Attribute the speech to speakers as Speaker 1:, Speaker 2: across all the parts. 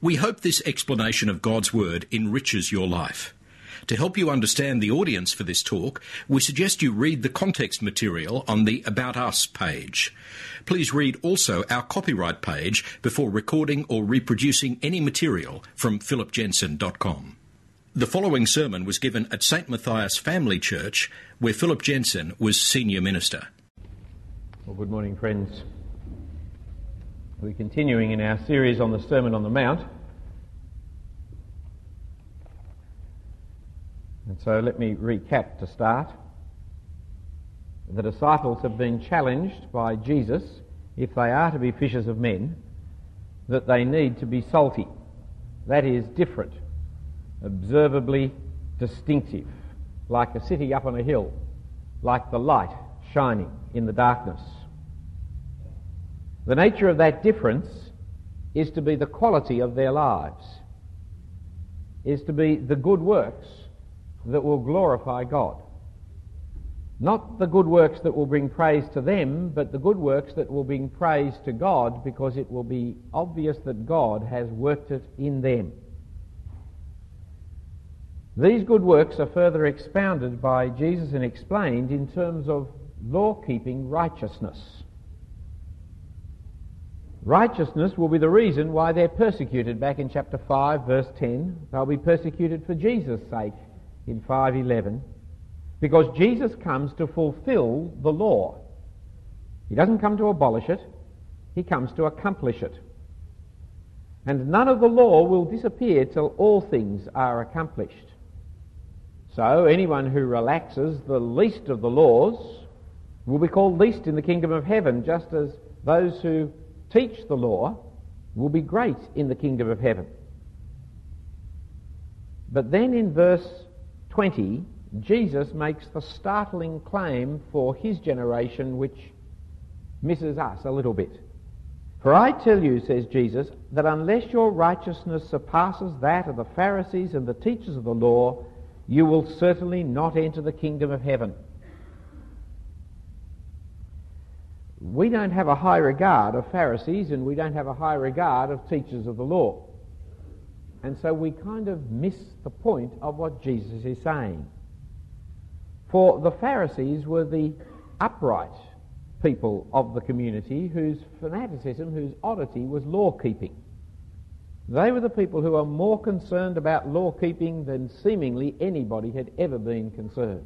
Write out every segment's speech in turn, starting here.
Speaker 1: We hope this explanation of God's Word enriches your life. To help you understand the audience for this talk, we suggest you read the context material on the About Us page. Please read also our copyright page before recording or reproducing any material from philipjensen.com. The following sermon was given at St. Matthias Family Church, where Philip Jensen was senior minister.
Speaker 2: Well, good morning, friends. We're continuing in our series on the Sermon on the Mount. And so let me recap to start. The disciples have been challenged by Jesus, if they are to be fishers of men, that they need to be salty. That is, different, observably distinctive, like a city up on a hill, like the light shining in the darkness. The nature of that difference is to be the quality of their lives, is to be the good works that will glorify God. Not the good works that will bring praise to them, but the good works that will bring praise to God, because it will be obvious that God has worked it in them. These good works are further expounded by Jesus and explained in terms of law-keeping righteousness. Righteousness will be the reason why they're persecuted. Back in chapter 5, verse 10, they'll be persecuted for Jesus' sake in 5:11, because Jesus comes to fulfill the law. He doesn't come to abolish it, he comes to accomplish it. And none of the law will disappear till all things are accomplished. So anyone who relaxes the least of the laws will be called least in the kingdom of heaven, just as those who teach the law will be great in the kingdom of heaven. But then in verse 20, Jesus makes the startling claim for his generation, which misses us a little bit. For I tell you, says Jesus, that unless your righteousness surpasses that of the Pharisees and the teachers of the law, you will certainly not enter the kingdom of heaven. We don't have a high regard of Pharisees, and we don't have a high regard of teachers of the law. And so we kind of miss the point of what Jesus is saying. For the Pharisees were the upright people of the community whose fanaticism, whose oddity was law-keeping. They were the people who are more concerned about law-keeping than seemingly anybody had ever been concerned.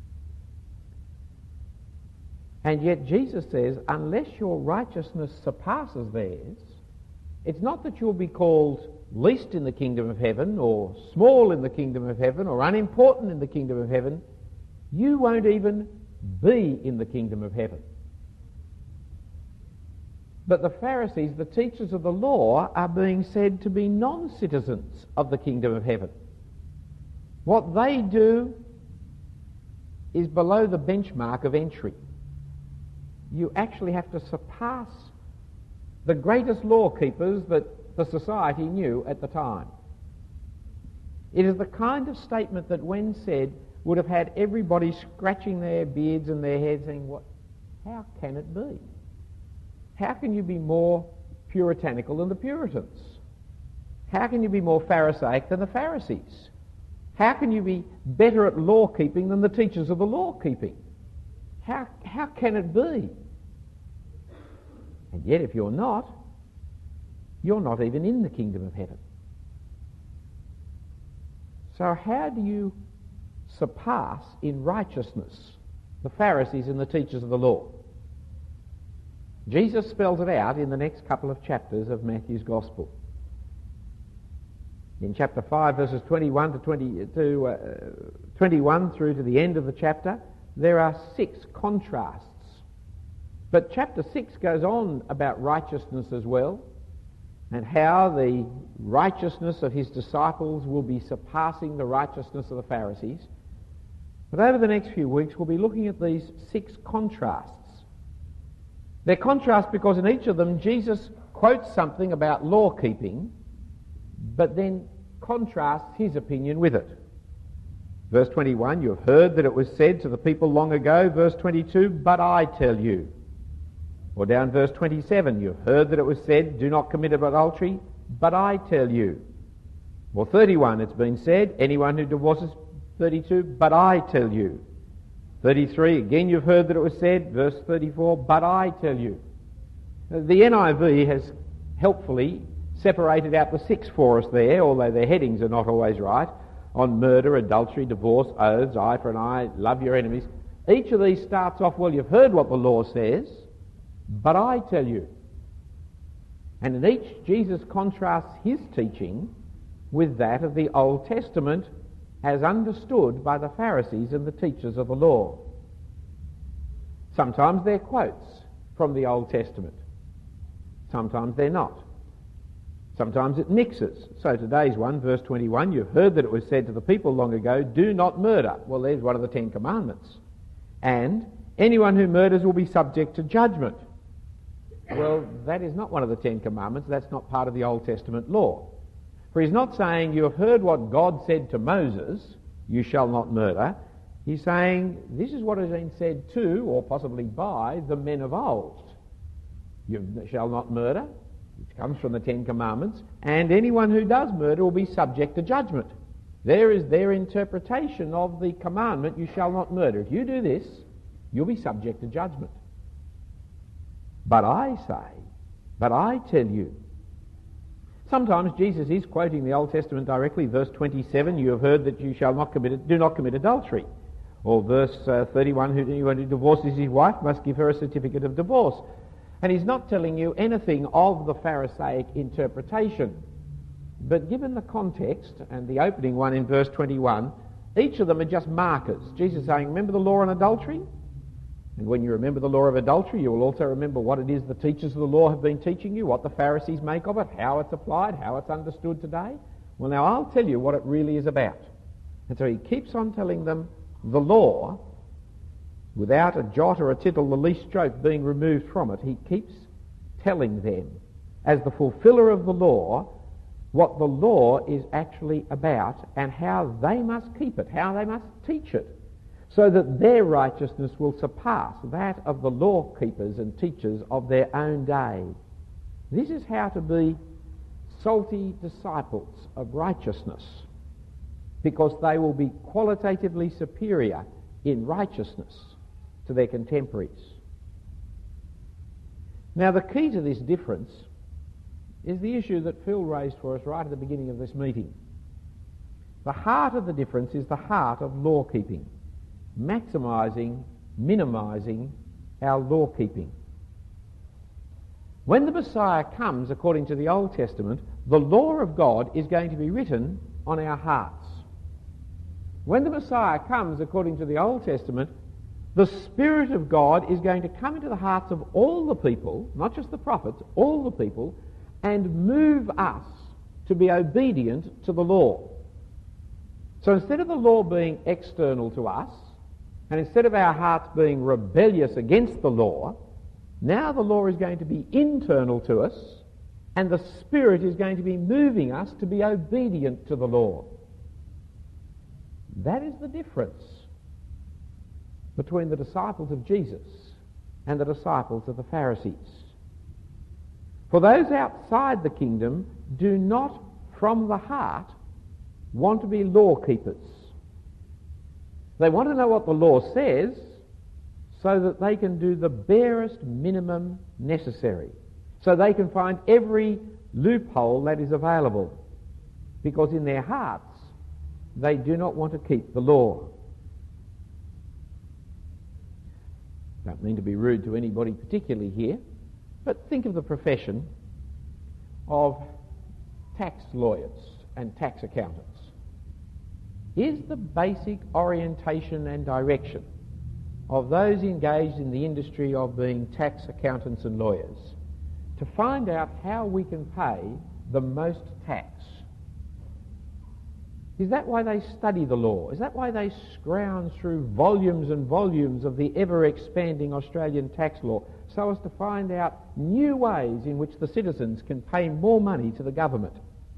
Speaker 2: And yet Jesus says, unless your righteousness surpasses theirs, it's not that you'll be called least in the kingdom of heaven, or small in the kingdom of heaven, or unimportant in the kingdom of heaven. You won't even be in the kingdom of heaven. But the Pharisees, the teachers of the law, are being said to be non-citizens of the kingdom of heaven. What they do is below the benchmark of entry. You actually have to surpass the greatest law keepers that the society knew at the time. It is the kind of statement that, when said, would have had everybody scratching their beards and their heads saying, how can it be? How can you be more puritanical than the Puritans? How can you be more Pharisaic than the Pharisees? How can you be better at law-keeping than the teachers of the law-keeping? How can it be? And yet if you're not even in the kingdom of heaven. So how do you surpass in righteousness the Pharisees and the teachers of the law? Jesus spells it out in the next couple of chapters of Matthew's Gospel. In chapter 5, verses 21 through to the end of the chapter, there are 6 contrasts. But chapter 6 goes on about righteousness as well, and how the righteousness of his disciples will be surpassing the righteousness of the Pharisees. But over the next few weeks, we'll be looking at these 6 contrasts. They're contrasts because in each of them, Jesus quotes something about law-keeping, but then contrasts his opinion with it. Verse 21, you have heard that it was said to the people long ago. Verse 22, but I tell you. Or down verse 27, you have heard that it was said, do not commit adultery. but I tell you. Well, 31, it's been said, anyone who divorces, 32, but I tell you. 33, again you've heard that it was said, verse 34, but I tell you. The NIV has helpfully separated out the 6 for us there, although their headings are not always right, on murder, adultery, divorce, oaths, eye for an eye, love your enemies. Each of these starts off, well, you've heard what the law says, but I tell you. And in each, Jesus contrasts his teaching with that of the Old Testament as understood by the Pharisees and the teachers of the law. Sometimes they're quotes from the Old Testament. Sometimes they're not. Sometimes it mixes. So today's one, verse 21, you've heard that it was said to the people long ago, do not murder. Well, there's one of the 10 Commandments. And anyone who murders will be subject to judgment. Well, that is not one of the 10 Commandments. That's not part of the Old Testament law. For he's not saying you have heard what God said to Moses, you shall not murder. He's saying this is what has been said to, or possibly by, the men of old. You shall not murder, which comes from the 10 Commandments, and anyone who does murder will be subject to judgment. There is their interpretation of the commandment, you shall not murder. If you do this, you'll be subject to judgment. But I say, but I tell you. Sometimes Jesus is quoting the Old Testament directly. Verse 27, you have heard that you shall not do not commit adultery. Or verse 31, anyone who divorces his wife must give her a certificate of divorce. And he's not telling you anything of the Pharisaic interpretation. But given the context and the opening one in verse 21, each of them are just markers. Jesus is saying, remember the law on adultery? And when you remember the law of adultery, you will also remember what it is the teachers of the law have been teaching you, what the Pharisees make of it, how it's applied, how it's understood today. Well, now I'll tell you what it really is about. And so he keeps on telling them the law, without a jot or a tittle, the least stroke being removed from it. He keeps telling them, as the fulfiller of the law, what the law is actually about and how they must keep it, how they must teach it, so that their righteousness will surpass that of the law keepers and teachers of their own day. This is how to be salty disciples of righteousness, because they will be qualitatively superior in righteousness to their contemporaries. Now, the key to this difference is the issue that Phil raised for us right at the beginning of this meeting. The heart of the difference is the heart of law-keeping, maximising, minimising our law-keeping. When the Messiah comes, according to the Old Testament, the law of God is going to be written on our hearts. When the Messiah comes, according to the Old Testament, the Spirit of God is going to come into the hearts of all the people, not just the prophets, all the people, and move us to be obedient to the law. So instead of the law being external to us, and instead of our hearts being rebellious against the law, now the law is going to be internal to us, and the Spirit is going to be moving us to be obedient to the law. That is the difference between the disciples of Jesus and the disciples of the Pharisees. For those outside the kingdom do not, from the heart, want to be law keepers. They want to know what the law says so that they can do the barest minimum necessary, so they can find every loophole that is available, because in their hearts they do not want to keep the law. Don't mean to be rude to anybody particularly here, but think of the profession of tax lawyers and tax accountants. Is the basic orientation and direction of those engaged in the industry of being tax accountants and lawyers to find out how we can pay the most tax? Is that why they study the law? Is that why they scrounge through volumes and volumes of the ever-expanding Australian tax law so as to find out new ways in which the citizens can pay more money to the government?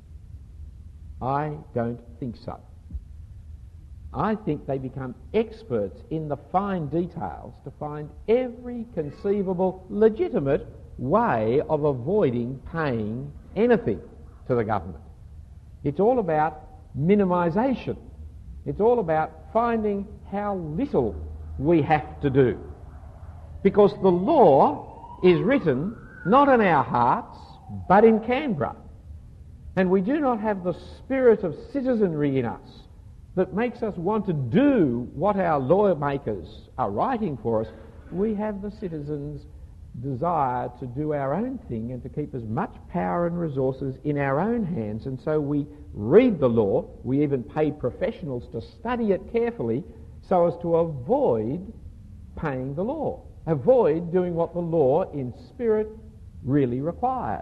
Speaker 2: I don't think so. I think they become experts in the fine details to find every conceivable legitimate way of avoiding paying anything to the government. It's all about minimisation. It's all about finding how little we have to do. Because the law is written not in our hearts, but in Canberra. And we do not have the spirit of citizenry in us that makes us want to do what our lawmakers are writing for us. We have the citizens' desire to do our own thing and to keep as much power and resources in our own hands. And so we read the law, we even pay professionals to study it carefully so as to avoid paying the law, avoid doing what the law in spirit really requires.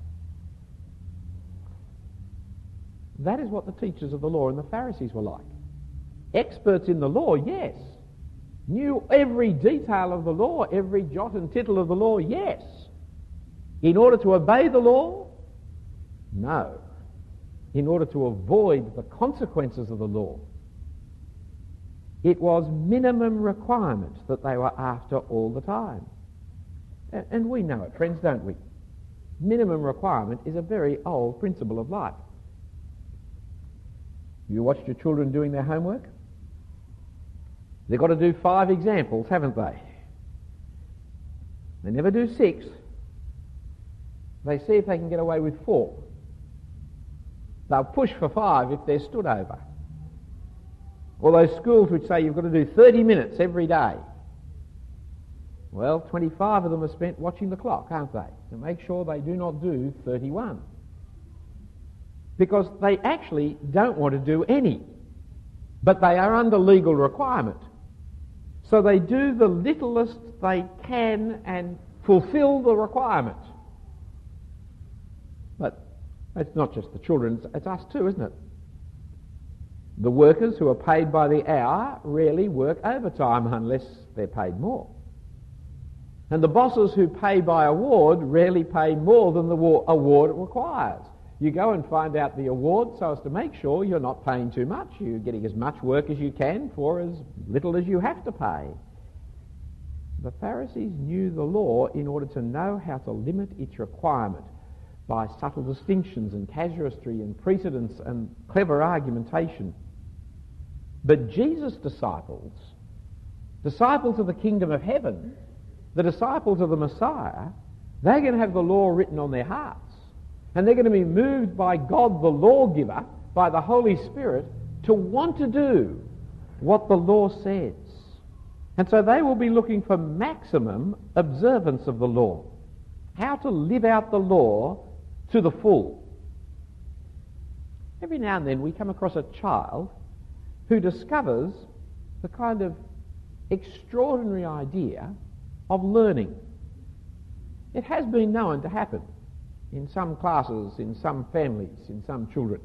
Speaker 2: That is what the teachers of the law and the Pharisees were like. Experts in the law, yes. Knew every detail of the law, every jot and tittle of the law, yes. In order to obey the law? No. In order to avoid the consequences of the law. It was minimum requirement that they were after all the time. And we know it, friends, don't we? Minimum requirement is a very old principle of life. You watched your children doing their homework? They've got to do 5 examples, haven't they? They never do 6. They see if they can get away with 4. They'll push for 5 if they're stood over. Or those schools which say you've got to do 30 minutes every day. Well, 25 of them are spent watching the clock, aren't they? To make sure they do not do 31. Because they actually don't want to do any. But they are under legal requirement. So they do the littlest they can and fulfil the requirement. But it's not just the children, it's us too, isn't it? The workers who are paid by the hour rarely work overtime unless they're paid more. And the bosses who pay by award rarely pay more than the award requires. You go and find out the award so as to make sure you're not paying too much. You're getting as much work as you can for as little as you have to pay. The Pharisees knew the law in order to know how to limit its requirement by subtle distinctions and casuistry and precedence and clever argumentation. But Jesus' disciples of the kingdom of heaven, the disciples of the Messiah, they're going to have the law written on their hearts. And they're going to be moved by God the lawgiver, by the Holy Spirit, to want to do what the law says. And so they will be looking for maximum observance of the law. How to live out the law to the full. Every now and then we come across a child who discovers the kind of extraordinary idea of learning. It has been known to happen in some classes, in some families, in some children.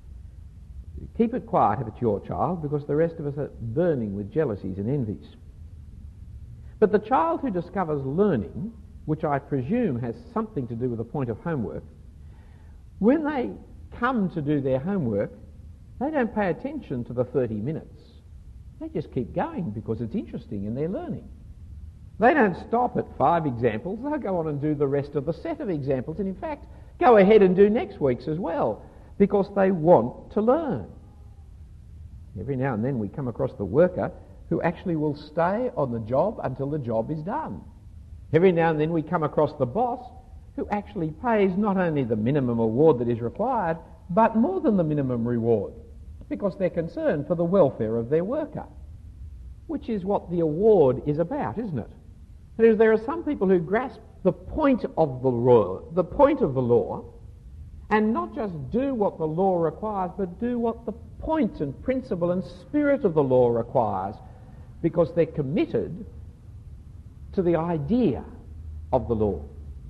Speaker 2: Keep it quiet if it's your child, because the rest of us are burning with jealousies and envies. But the child who discovers learning, which I presume has something to do with the point of homework, when they come to do their homework, they don't pay attention to the 30 minutes. They just keep going because it's interesting and they're learning. They don't stop at 5 examples. They'll go on and do the rest of the set of examples, and in fact, go ahead and do next week's as well, because they want to learn. Every now and then we come across the worker who actually will stay on the job until the job is done. Every now and then we come across the boss who actually pays not only the minimum award that is required, but more than the minimum reward, because they're concerned for the welfare of their worker, which is what the award is about, isn't it? There are some people who grasp the point of the law, and not just do what the law requires, but do what the point and principle and spirit of the law requires, because they're committed to the idea of the law.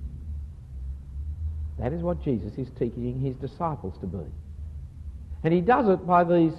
Speaker 2: That is what Jesus is teaching his disciples to be. And he does it by these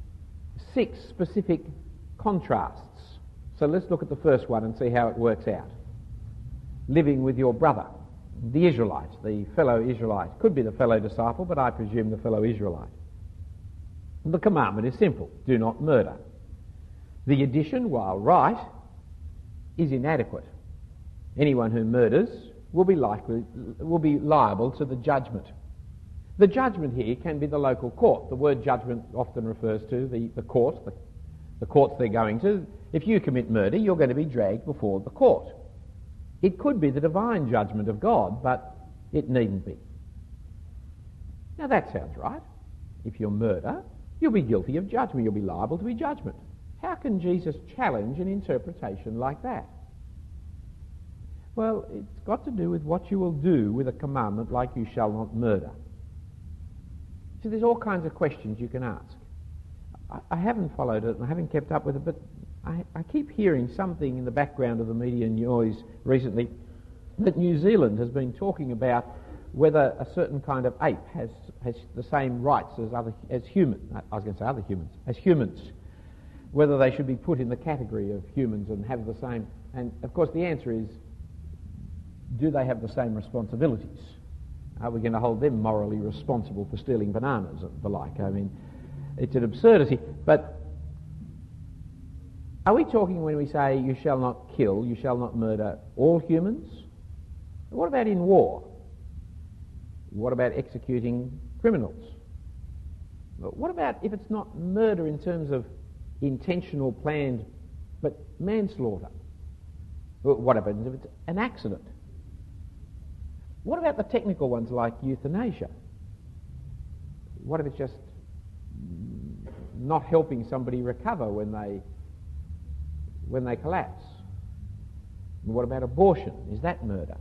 Speaker 2: 6 specific contrasts. So let's look at the first one and see how it works out. Living with your brother, the Israelite, the fellow Israelite. Could be the fellow disciple, but I presume the fellow Israelite. The commandment is simple: do not murder. The addition, while right, is inadequate. Anyone who murders will be liable to the judgment. The judgment here can be the local court. The word judgment often refers to the court, the courts they're going to. If you commit murder, you're going to be dragged before the court. It could be the divine judgment of God, but it needn't be. Now that sounds right. If you murder, you'll be guilty of judgment. You'll be liable to be judgment. How can Jesus challenge an interpretation like that? Well, it's got to do with what you will do with a commandment like you shall not murder. So there's all kinds of questions you can ask. I haven't followed it and I haven't kept up with it, but I keep hearing something in the background of the media noise recently that New Zealand has been talking about whether a certain kind of ape has the same rights as humans. I was going to say other humans, as humans. Whether they should be put in the category of humans and have the same. And of course the answer is, do they have the same responsibilities? Are we going to hold them morally responsible for stealing bananas and the like? I mean, it's an absurdity. But are we talking when we say you shall not kill, you shall not murder all humans? What about in war? What about executing criminals? What about if it's not murder in terms of intentional, planned, but manslaughter? What about if it's an accident? What about the technical ones like euthanasia? What if it's just not helping somebody recover when they collapse? What about abortion? Is that murder?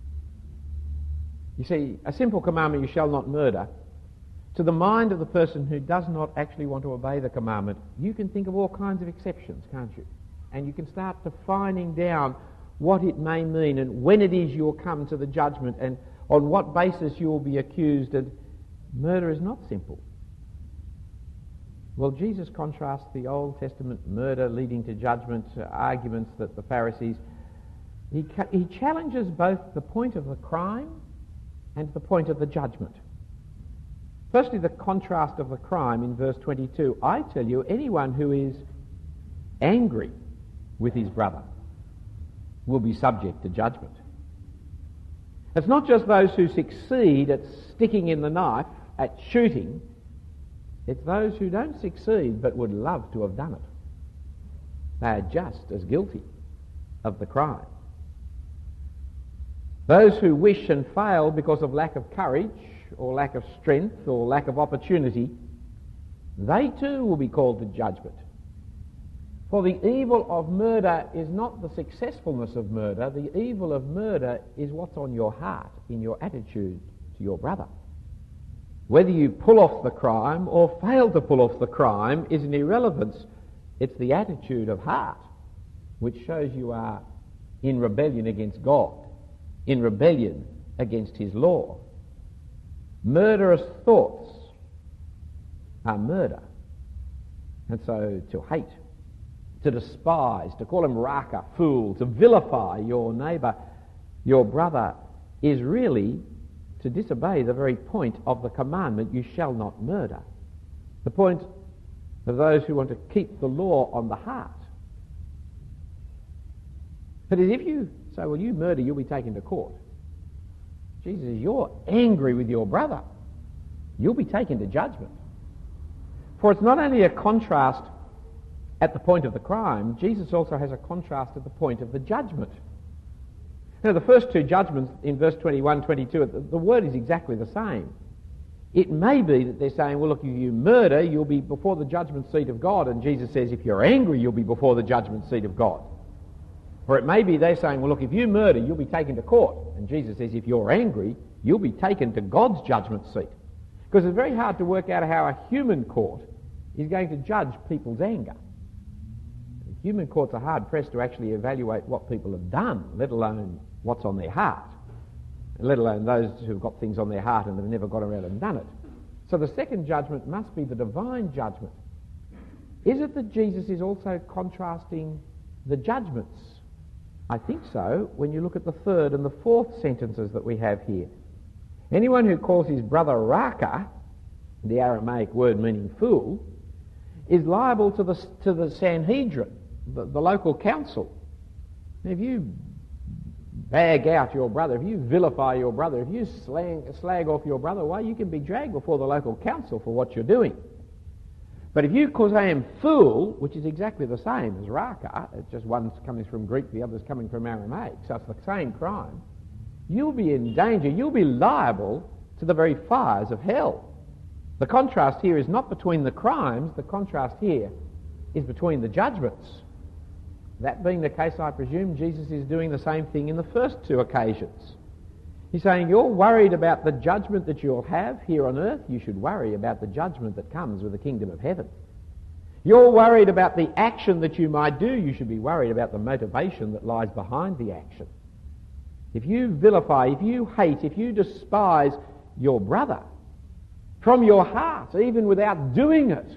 Speaker 2: You see, a simple commandment, you shall not murder, to the mind of the person who does not actually want to obey the commandment, you can think of all kinds of exceptions, can't you? And you can start defining down what it may mean and when it is you'll come to the judgment and on what basis you will be accused. And murder is not simple. Well, Jesus contrasts the Old Testament murder leading to judgment arguments that the Pharisees... He challenges both the point of the crime and the point of the judgment. Firstly, the contrast of the crime in verse 22. I tell you, anyone who is angry with his brother will be subject to judgment. It's not just those who succeed at sticking in the knife, at shooting. It's those who don't succeed but would love to have done it. They are just as guilty of the crime. Those who wish and fail because of lack of courage or lack of strength or lack of opportunity, they too will be called to judgment. For the evil of murder is not the successfulness of murder. The evil of murder is what's on your heart, in your attitude to your brother. Whether you pull off the crime or fail to pull off the crime is an irrelevance. It's the attitude of heart which shows you are in rebellion against God, in rebellion against his law. Murderous thoughts are murder. And so to hate, to despise, to call him raka, fool, to vilify your neighbour, your brother, is really to disobey the very point of the commandment, you shall not murder. The point of those who want to keep the law on the heart. But if you say, well, you murder, you'll be taken to court. Jesus, you're angry with your brother, you'll be taken to judgment. For it's not only a contrast at the point of the crime, Jesus also has a contrast at the point of the judgment. Now, the first two judgments in verse 21, 22, the word is exactly the same. It may be that they're saying, well, look, if you murder, you'll be before the judgment seat of God, and Jesus says, if you're angry, you'll be before the judgment seat of God. Or it may be they're saying, well, look, if you murder, you'll be taken to court, and Jesus says, if you're angry, you'll be taken to God's judgment seat. Because it's very hard to work out how a human court is going to judge people's anger. Human courts are hard-pressed to actually evaluate what people have done, let alone what's on their heart, let alone those who've got things on their heart and have never got around and done it. So the second judgment must be the divine judgment. Is it that Jesus is also contrasting the judgments? I think so, when you look at the third and the fourth sentences that we have here. Anyone who calls his brother raka, the Aramaic word meaning fool, is liable to the Sanhedrin, the local council. Now, if you bag out your brother, if you vilify your brother, if you slag off your brother, why, you can be dragged before the local council for what you're doing. But if you cause I am fool, which is exactly the same as raka, it's just one's coming from Greek, the other's coming from Aramaic, so it's the same crime, you'll be in danger, you'll be liable to the very fires of hell. The contrast here is not between the crimes, the contrast here is between the judgments. That being the case, I presume Jesus is doing the same thing in the first two occasions. He's saying, you're worried about the judgment that you'll have here on earth, you should worry about the judgment that comes with the kingdom of heaven. You're worried about the action that you might do, you should be worried about the motivation that lies behind the action. If you vilify, if you hate, if you despise your brother from your heart, even without doing it,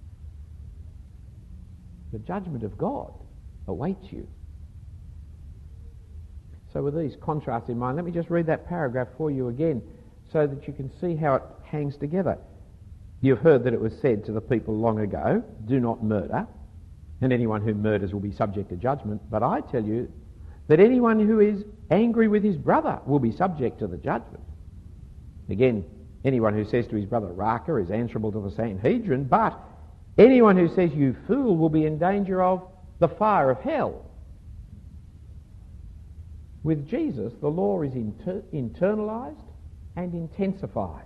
Speaker 2: the judgment of God awaits you. So with these contrasts in mind, let me just read that paragraph for you again so that you can see how it hangs together. You've heard that it was said to the people long ago, do not murder, and anyone who murders will be subject to judgment. But I tell you that anyone who is angry with his brother will be subject to the judgment. Again, anyone who says to his brother raka is answerable to the Sanhedrin, but anyone who says you fool will be in danger of the fire of hell. With Jesus, the law is internalized and intensified.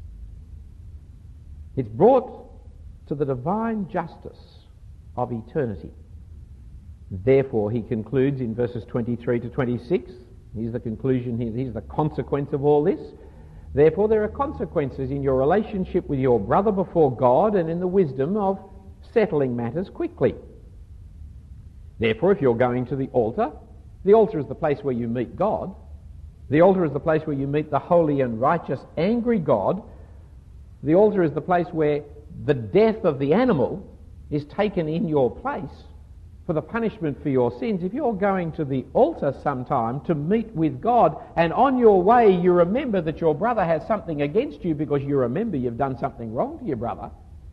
Speaker 2: It's brought to the divine justice of eternity. Therefore, he concludes in verses 23 to 26, here's the conclusion here, here's the consequence of all this. Therefore, there are consequences in your relationship with your brother before God and in the wisdom of settling matters quickly. Therefore, if you're going to the altar is the place where you meet God. The altar is the place where you meet the holy and righteous, angry God. The altar is the place where the death of the animal is taken in your place for the punishment for your sins. If you're going to the altar sometime to meet with God, and on your way you remember that your brother has something against you because you remember you've done something wrong to your brother,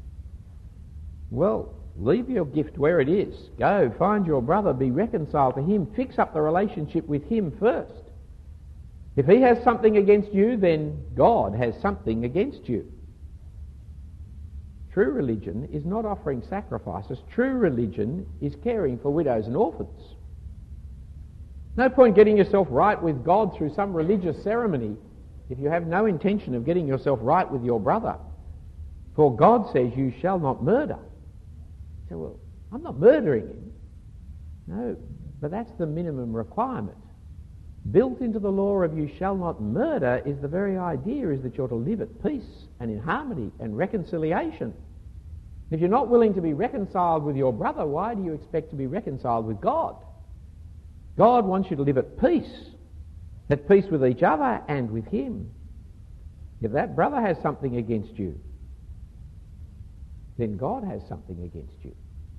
Speaker 2: well, leave your gift where it is. Go, find your brother, be reconciled to him, fix up the relationship with him first. If he has something against you, then God has something against you. True religion is not offering sacrifices. True religion is caring for widows and orphans. No point getting yourself right with God through some religious ceremony if you have no intention of getting yourself right with your brother. For God says you shall not murder. So, well, I'm not murdering him. No, but that's the minimum requirement. Built into the law of you shall not murder is the very idea is that you're to live at peace and in harmony and reconciliation. If you're not willing to be reconciled with your brother, why do you expect to be reconciled with God? God wants you to live at peace with each other and with him. If that brother has something against you, then God has something against you.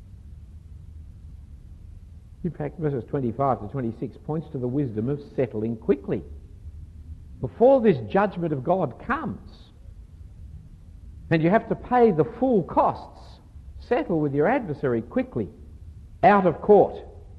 Speaker 2: In fact, verses 25 to 26 points to the wisdom of settling quickly. Before this judgment of God comes, and you have to pay the full costs, settle with your adversary quickly, out of court.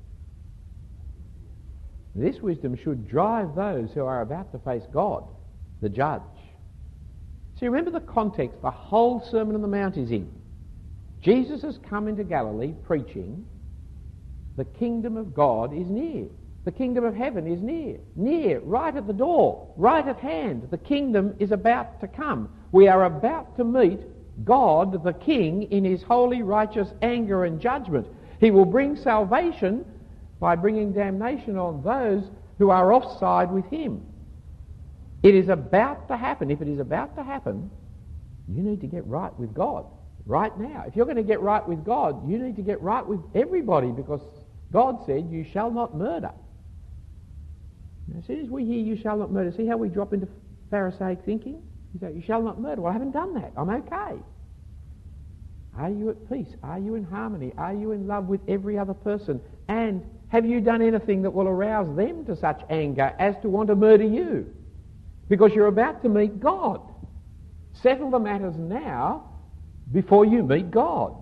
Speaker 2: This wisdom should drive those who are about to face God, the judge. See, remember the context the whole Sermon on the Mount is in. Jesus has come into Galilee preaching, the kingdom of God is near. The kingdom of heaven is near. Near, right at the door, right at hand. The kingdom is about to come. We are about to meet God, the King, in his holy, righteous anger and judgment. He will bring salvation by bringing damnation on those who are offside with him. It is about to happen. If it is about to happen, you need to get right with God right now. If you're going to get right with God, you need to get right with everybody, because God said, you shall not murder. Now, as soon as we hear you shall not murder, see how we drop into Pharisaic thinking? You say, you shall not murder. Well, I haven't done that. I'm okay. Are you at peace? Are you in harmony? Are you in love with every other person? And have you done anything that will arouse them to such anger as to want to murder you? Because you're about to meet God. Settle the matters now before you meet God.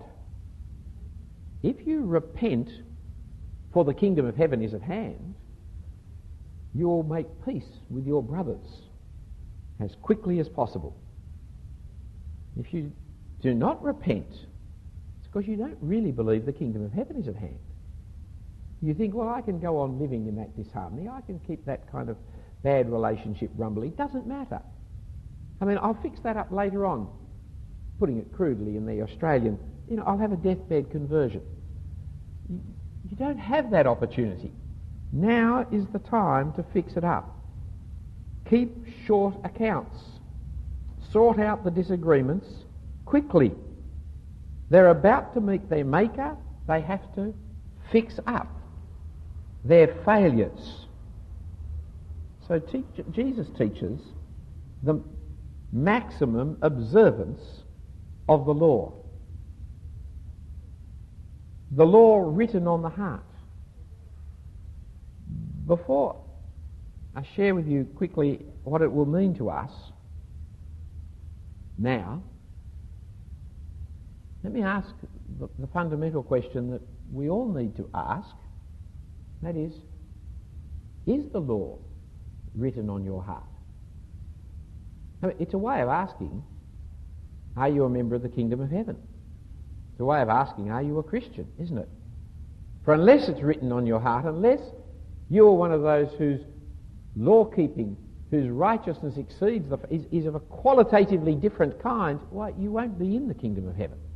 Speaker 2: If you repent, for the kingdom of heaven is at hand, you will make peace with your brothers as quickly as possible. If you do not repent, it's because you don't really believe the kingdom of heaven is at hand. You think, well, I can go on living in that disharmony. I can keep that kind of bad relationship rumbling. It doesn't matter. I mean, I'll fix that up later on. Putting it crudely in the Australian, I'll have a deathbed conversion. You don't have that opportunity. Now is the time to fix it up. Keep short accounts. Sort out the disagreements quickly. They're about to meet their maker. They have to fix up their failures. So Jesus teaches the maximum observance of the law. The law written on the heart. Before I share with you quickly what it will mean to us now, let me ask the fundamental question that we all need to ask. That is the law written on your heart? I mean, it's a way of asking, are you a member of the kingdom of heaven? It's a way of asking, are you a Christian, isn't it? For unless it's written on your heart, unless you are one of those whose law-keeping, whose righteousness exceeds, is of a qualitatively different kind, why, you won't be in the kingdom of heaven.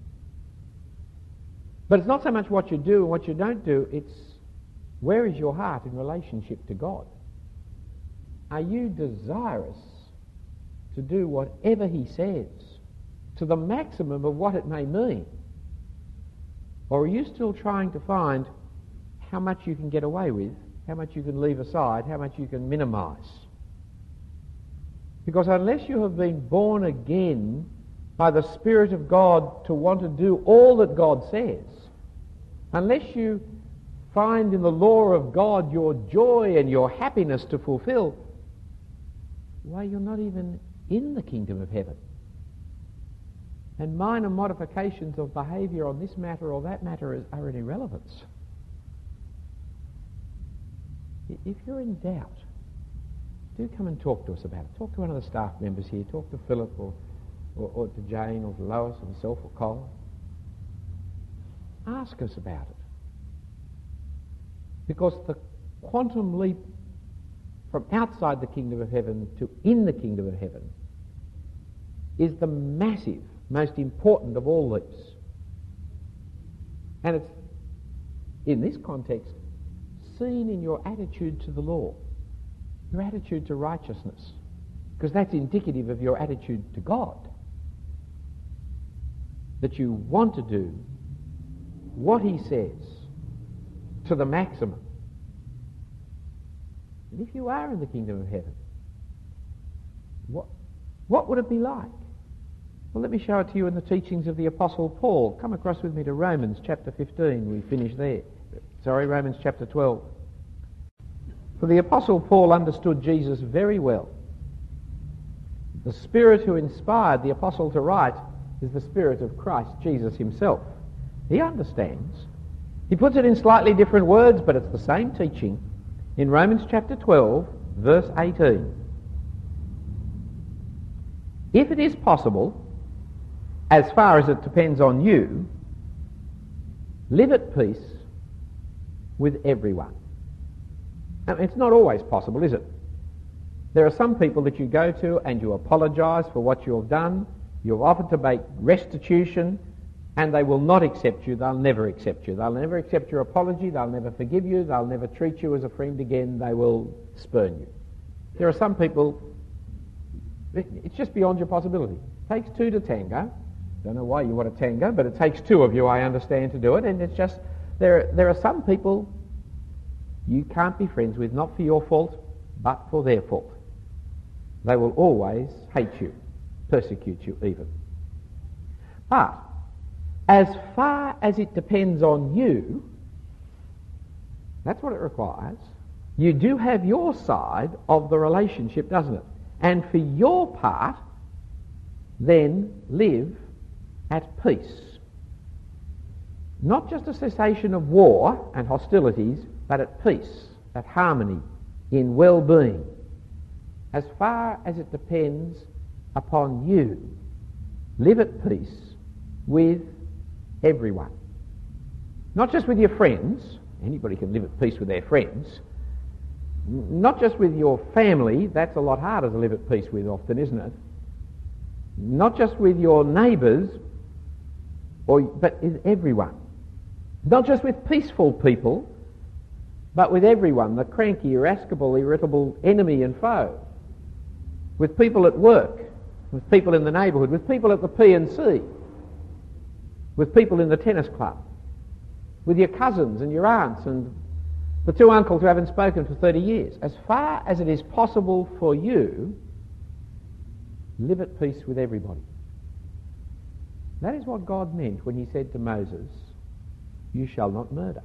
Speaker 2: But it's not so much what you do and what you don't do, it's where is your heart in relationship to God? Are you desirous to do whatever he says, to the maximum of what it may mean? Or are you still trying to find how much you can get away with, how much you can leave aside, how much you can minimise? Because unless you have been born again by the Spirit of God to want to do all that God says, unless you find in the law of God your joy and your happiness to fulfill, why, you're not even in the kingdom of heaven. And minor modifications of behaviour on this matter or that matter are an irrelevance. If you're in doubt, do come and talk to us about it. Talk to one of the staff members here. Talk to Philip or to Jane or to Lois or myself or Colin. Ask us about it. Because the quantum leap from outside the kingdom of heaven to in the kingdom of heaven is the massive, most important of all leaps. And it's, in this context, seen in your attitude to the law, your attitude to righteousness, because that's indicative of your attitude to God, that you want to do what he says to the maximum. And if you are in the kingdom of heaven, what would it be like? Well, let me show it to you in the teachings of the Apostle Paul. Come across with me to Romans chapter 15. We finish there. Romans chapter 12. For the Apostle Paul understood Jesus very well. The Spirit who inspired the Apostle to write is the Spirit of Christ Jesus himself. He understands. He puts it in slightly different words, but it's the same teaching. In Romans chapter 12, verse 18. If it is possible, as far as it depends on you, live at peace with everyone. Now, it's not always possible, is it? There are some people that you go to and you apologise for what you have done, you've offered to make restitution, and they will not accept you. They'll never accept you. They'll never accept your apology. They'll never forgive you. They'll never treat you as a friend again. They will spurn you. There are some people, it's just beyond your possibility. It takes two to tango. Don't know why you want to tango, but it takes two of you, I understand, to do it. And it's just, there are some people you can't be friends with, not for your fault, but for their fault. They will always hate you, persecute you even. But as far as it depends on you, that's what it requires. You do have your side of the relationship, doesn't it? And for your part, then live at peace. Not just a cessation of war and hostilities, but at peace, at harmony, in well-being, as far as it depends upon you, live at peace with everyone. Not just with your friends. Anybody can live at peace with their friends. Not just with your family. That's a lot harder to live at peace with often, isn't it? Not just with your neighbours, but with everyone. Not just with peaceful people, but with everyone, the cranky, irascible, irritable enemy and foe. With people at work, with people in the neighbourhood, with people at the P&C, with people in the tennis club, with your cousins and your aunts and the two uncles who haven't spoken for 30 years. As far as it is possible for you, live at peace with everybody. That is what God meant when he said to Moses, "You shall not murder."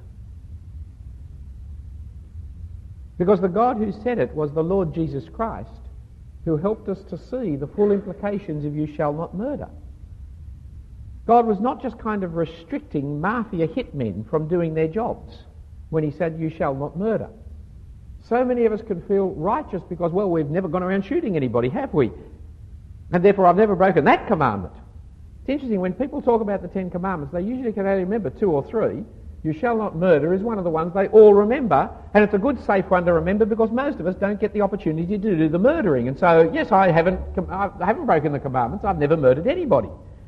Speaker 2: Because the God who said it was the Lord Jesus Christ, who helped us to see the full implications of "you shall not murder." God was not just kind of restricting mafia hitmen from doing their jobs when he said, "You shall not murder." So many of us can feel righteous because, well, we've never gone around shooting anybody, have we? And therefore I've never broken that commandment. It's interesting, when people talk about the 10 Commandments, they usually can only remember 2 or 3. "You shall not murder" is one of the ones they all remember, and it's a good, safe one to remember because most of us don't get the opportunity to do the murdering. And so, yes, I haven't broken the commandments. I've never murdered anybody.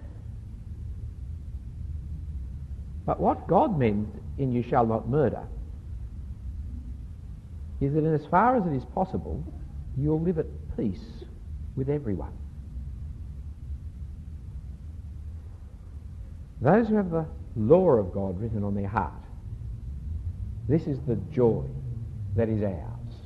Speaker 2: But what God meant in "you shall not murder" is that in as far as it is possible, you'll live at peace with everyone. Those who have the law of God written on their heart, this is the joy that is ours,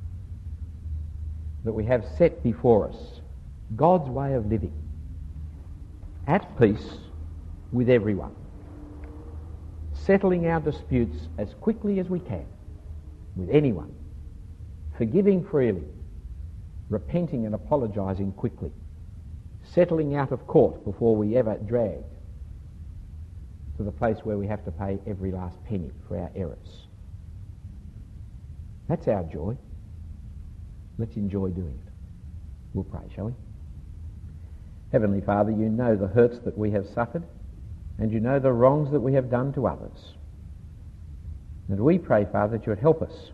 Speaker 2: that we have set before us God's way of living, at peace with everyone, settling our disputes as quickly as we can with anyone, forgiving freely, repenting and apologising quickly, settling out of court before we ever drag to the place where we have to pay every last penny for our errors. That's our joy. Let's enjoy doing it. We'll pray, shall we? Heavenly Father, you know the hurts that we have suffered, and you know the wrongs that we have done to others. And we pray, Father, that you would help us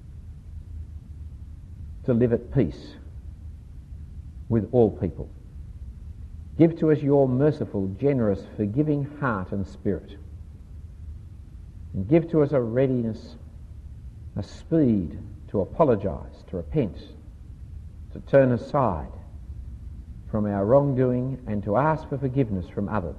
Speaker 2: to live at peace with all people. Give to us your merciful, generous, forgiving heart and spirit. And give to us a readiness, a speed to apologise, to repent, to turn aside from our wrongdoing and to ask for forgiveness from others.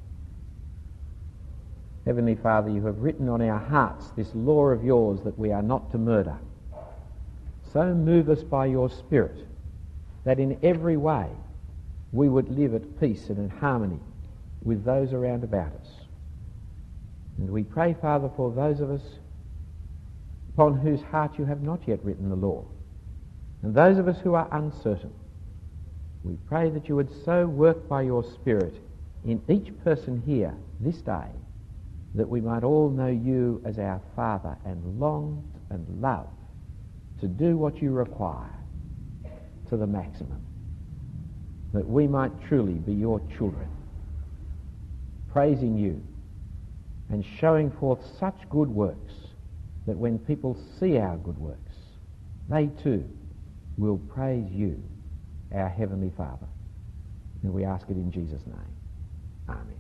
Speaker 2: Heavenly Father, you have written on our hearts this law of yours that we are not to murder. So move us by your Spirit that in every way we would live at peace and in harmony with those around about us. And we pray, Father, for those of us upon whose heart you have not yet written the law, and those of us who are uncertain. We pray that you would so work by your Spirit in each person here this day that we might all know you as our Father and long and love to do what you require to the maximum, that we might truly be your children, praising you and showing forth such good works that when people see our good works, they too will praise you, our Heavenly Father. And we ask it in Jesus' name. Amen.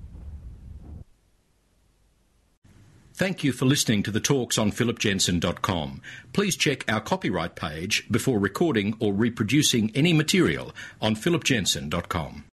Speaker 1: Thank you for listening to the talks on philipjensen.com. Please check our copyright page before recording or reproducing any material on philipjensen.com.